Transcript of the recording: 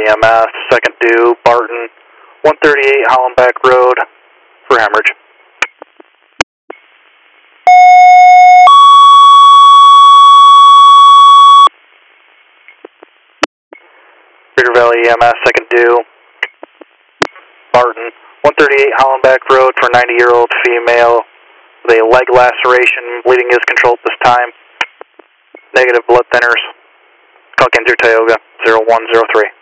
Valley EMS, second due, Barton, 138 Hollenbeck Road for hemorrhage. Cedar Valley EMS, second due, Barton, 138 Hollenbeck Road for 90-year-old female with a leg laceration. Bleeding is controlled this time. Negative blood thinners. Call Kinzer Tioga 0103.